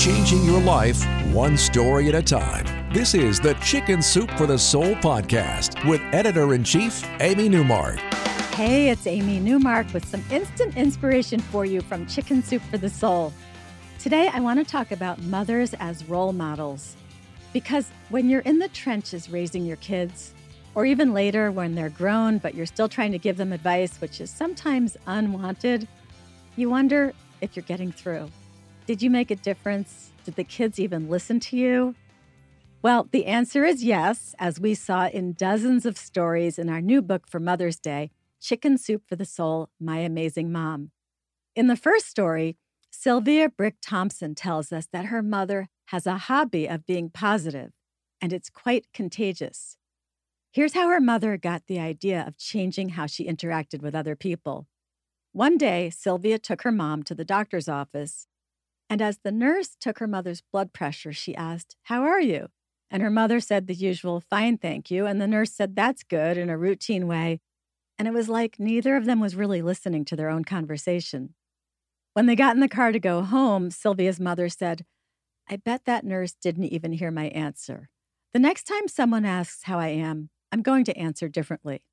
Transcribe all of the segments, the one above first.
changing your life one story at a time. This is the Chicken Soup for the Soul podcast with Editor-in-Chief Amy Newmark. Hey, it's Amy Newmark with some instant inspiration for you from Chicken Soup for the Soul. Today, I want to talk about mothers as role models. Because when you're in the trenches raising your kids, or even later when they're grown, but you're still trying to give them advice, which is sometimes unwanted, you wonder if you're getting through. Did you make a difference? Did the kids even listen to you? Well, the answer is yes, as we saw in dozens of stories in our new book for Mother's Day, Chicken Soup for the Soul, My Amazing Mom. In the first story, Sylvia Brick Thompson tells us that her mother has a hobby of being positive, and it's quite contagious. Here's how her mother got the idea of changing how she interacted with other people. One day, Sylvia took her mom to the doctor's office, and as the nurse took her mother's blood pressure, she asked, "How are you?" And her mother said the usual, "Fine, thank you." And the nurse said, "That's good," in a routine way. And it was like neither of them was really listening to their own conversation. When they got in the car to go home, Sylvia's mother said, "I bet that nurse didn't even hear my answer. The next time someone asks how I am, I'm going to answer differently."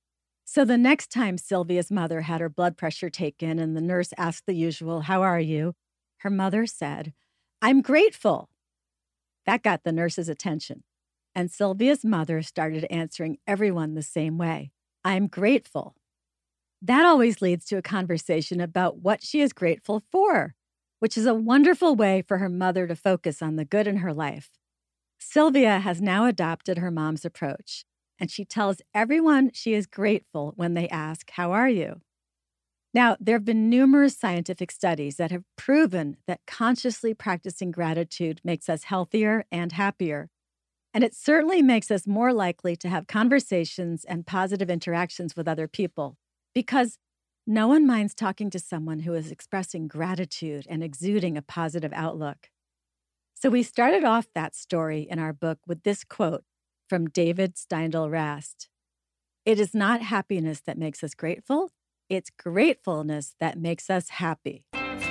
So the next time Sylvia's mother had her blood pressure taken and the nurse asked the usual, "How are you?" her mother said, "I'm grateful." That got the nurse's attention. And Sylvia's mother started answering everyone the same way. "I'm grateful." That always leads to a conversation about what she is grateful for, which is a wonderful way for her mother to focus on the good in her life. Sylvia has now adopted her mom's approach, and she tells everyone she is grateful when they ask, "How are you?" Now, there have been numerous scientific studies that have proven that consciously practicing gratitude makes us healthier and happier. And it certainly makes us more likely to have conversations and positive interactions with other people, because no one minds talking to someone who is expressing gratitude and exuding a positive outlook. So we started off that story in our book with this quote from David Steindl Rast. "It is not happiness that makes us grateful. It's gratefulness that makes us happy."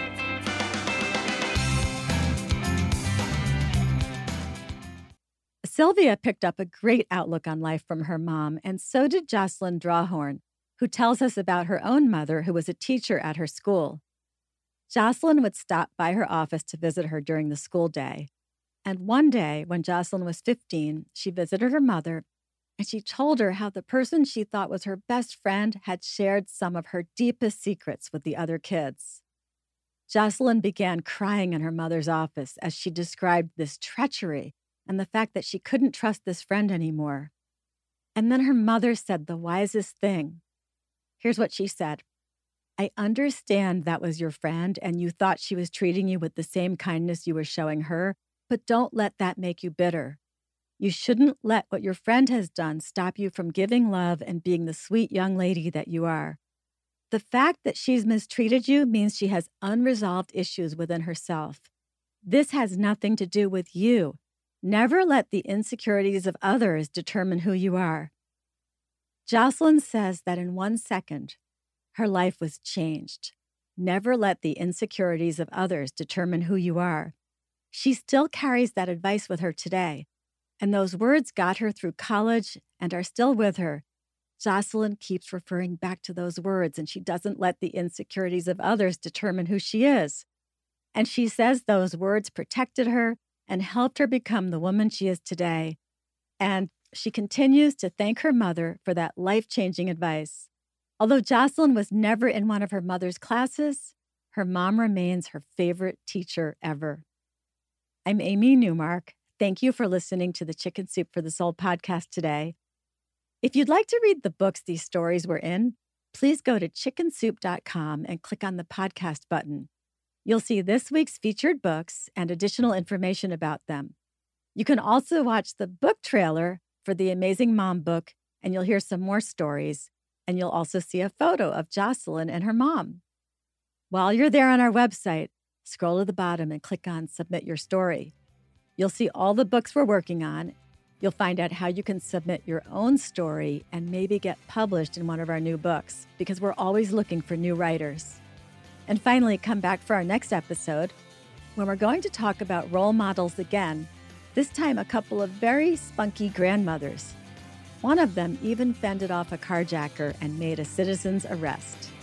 Sylvia picked up a great outlook on life from her mom, and so did Jocelyn Drawhorn, who tells us about her own mother who was a teacher at her school. Jocelyn would stop by her office to visit her during the school day. And one day, when Jocelyn was 15, she visited her mother, and she told her how the person she thought was her best friend had shared some of her deepest secrets with the other kids. Jocelyn began crying in her mother's office as she described this treachery and the fact that she couldn't trust this friend anymore. And then her mother said the wisest thing. Here's what she said. "I understand that was your friend and you thought she was treating you with the same kindness you were showing her, but don't let that make you bitter. You shouldn't let what your friend has done stop you from giving love and being the sweet young lady that you are. The fact that she's mistreated you means she has unresolved issues within herself. This has nothing to do with you. Never let the insecurities of others determine who you are." Jocelyn says that in 1 second, her life was changed. Never let the insecurities of others determine who you are. She still carries that advice with her today, and those words got her through college and are still with her. Jocelyn keeps referring back to those words, and she doesn't let the insecurities of others determine who she is. And she says those words protected her and helped her become the woman she is today. And she continues to thank her mother for that life-changing advice. Although Jocelyn was never in one of her mother's classes, her mom remains her favorite teacher ever. I'm Amy Newmark. Thank you for listening to the Chicken Soup for the Soul podcast today. If you'd like to read the books these stories were in, please go to chickensoup.com and click on the podcast button. You'll see this week's featured books and additional information about them. You can also watch the book trailer for the Amazing Mom book, and you'll hear some more stories, and you'll also see a photo of Jocelyn and her mom. While you're there on our website, scroll to the bottom and click on Submit Your Story. You'll see all the books we're working on. You'll find out how you can submit your own story and maybe get published in one of our new books, because we're always looking for new writers. And finally, come back for our next episode, when we're going to talk about role models again, this time a couple of very spunky grandmothers. One of them even fended off a carjacker and made a citizen's arrest.